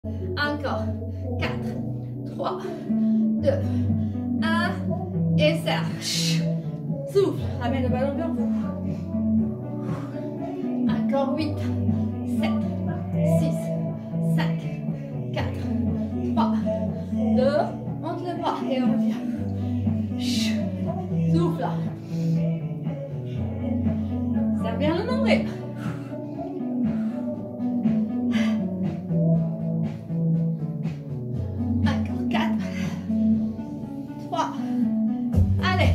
Encore. 4, 3, 2, 1. Et serre. Souffle. Ramène le ballon vers vous. Encore 8, 7, 6, 5, 4, 3, 2. Monte le bras et on revient. Souffle. Serre bien le nombril. Encore 4, 3. Allez.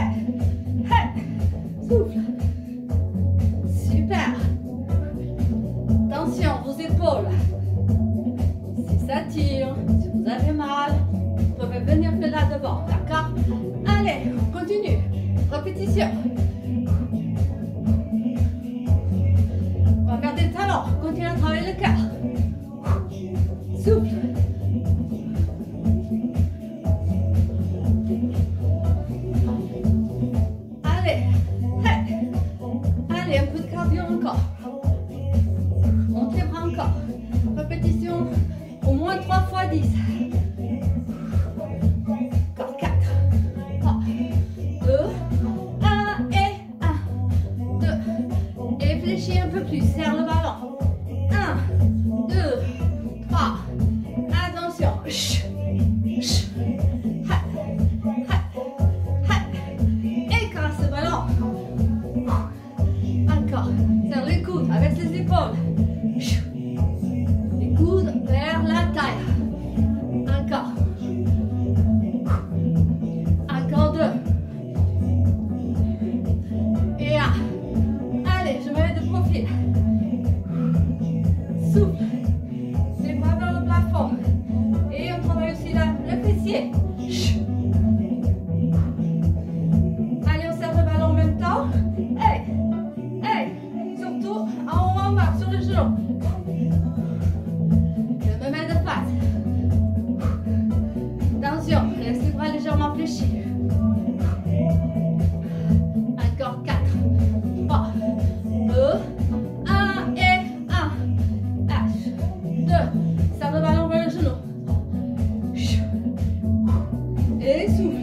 Souffle. Super. Attention, vos épaules. Si ça tire, si vous avez mal, vous pouvez venir de là devant, d'accord? Allez, on continue. Répétition. On va garder le talon. Continuez à travailler le cœur. Souffle. Allez. Allez, un peu de cardio encore. Monte les bras encore. Répétition. Au moins 3 fois 10. Encore 4. 3, 2, 1 et 1, 2. Et fléchis un peu plus. Serre le ballon. 1, 2, 3. Attention. Écrase le ballon. Encore. Serre les coudes. Avec les épaules. Les coudes vers la taille. Encore. Encore 2. Et 1. Allez, je me mets de profil. Souffle. Les bras vers le plafond. Et on travaille aussi là, le fessier. Allez, on serre le ballon en même temps. Hey, surtout en haut en bas, sur le genou. Je me mets de face. Attention, laisse les bras légèrement fléchis. Encore 4, 3, 2, 1 et 1. Lâche. 2. Serre le ballon vers le genou. Et souffle.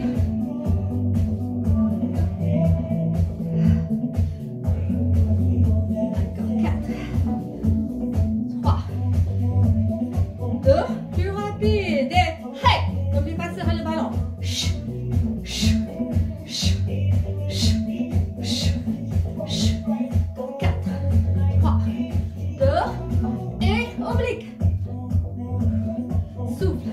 Encore 4, 3, 2. Plus rapide. Et hey! N'oublie pas de serrer le ballon. Quatre, 3, 2. Et oblique. Souffle.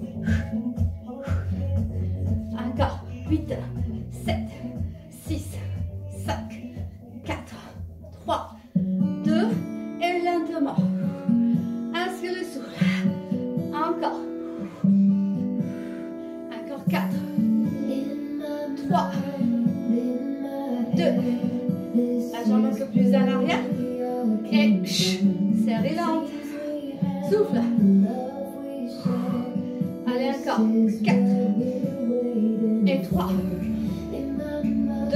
Encore 8, 7, 6, 5, 4, 3, 2 et lentement. Inspire le souffle. Encore. Encore 4, 3, 2. La jambe un peu plus à l'arrière. Et serrez lente. Souffle. Allez, encore. 4 et 3, 2.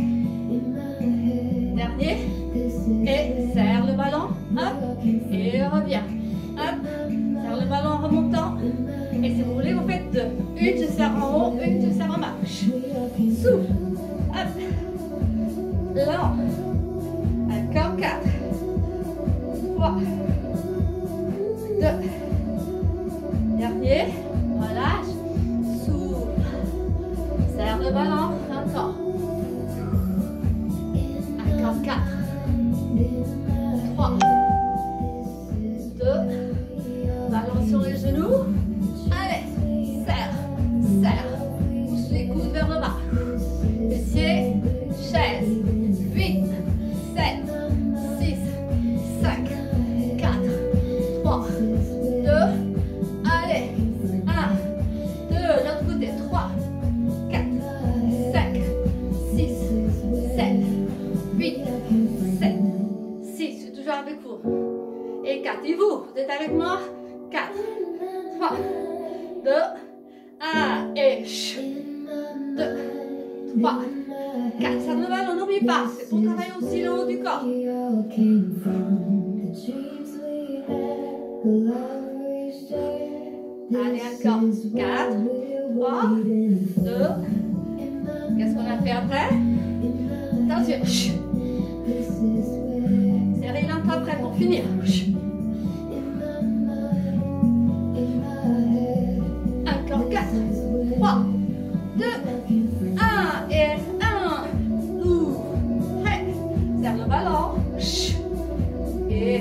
Dernier. Et serre le ballon. Hop. Et reviens. Hop. Serre le ballon en remontant. Et si vous voulez, vous faites 2. Une, je serre en haut. Une, je serre en bas. Souffle. Hop. Lent. Encore 4, 3, 2. Dernier. Relâche. Souffle. Serre le ballon. Encore. Encore 4, 3, 2. Ballon sur les genoux. Allez. Serre. Serre. Pousse les coudes vers le bas. Fessier. Chaise. 8, 7, 6, 5, 4, 3, 2. Allez. 1, 2. L'autre côté. 3, 4, 5, 6, 7, 8, 7, 6. Je suis toujours avec vous. Et 4. Et vous êtes avec moi? 4, 3, 2, 1. Et 2, 3, 4. Serre le ballon, n'oublie pas. C'est pour travailler aussi le haut du corps. Allez, encore. 4, 3, 2. Qu'est-ce qu'on a fait après? Attention. Serrez l'entre après pour finir. Encore 4, 3, 2, 1. Et 1. Ouvre. Hey. Serre le ballon. Et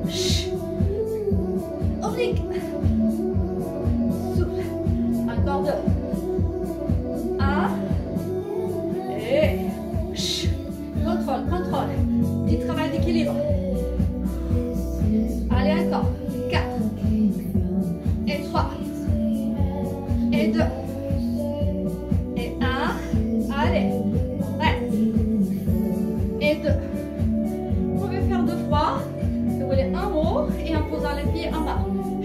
oblique. Souffle. Encore 2. 1. Et contrôle, contrôle. Petit travail d'équilibre. Allez, encore. 4. Et 3. Et 2. Et 1. Allez. Reste. Et 2. Vous pouvez faire 2 fois. Si vous voulez en haut et en posant les pieds en bas.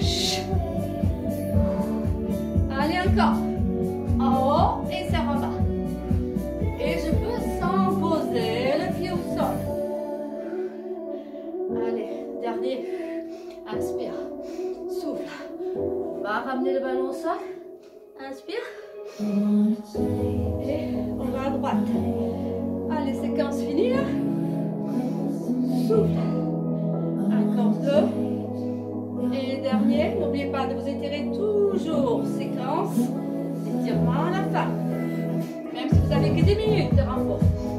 Allez, encore. En haut et serre en bas. Et je peux sans poser le pied au sol. Allez, dernier. Inspire. Souffle. On va ramener le ballon au sol. Inspire. Et on va à droite. Allez, séquence finie. Souffle. Encore 2. Et dernier. N'oubliez pas de vous étirer toujours. Séquence. Étirement à la fin. Même si vous avez que 10 minutes de repos.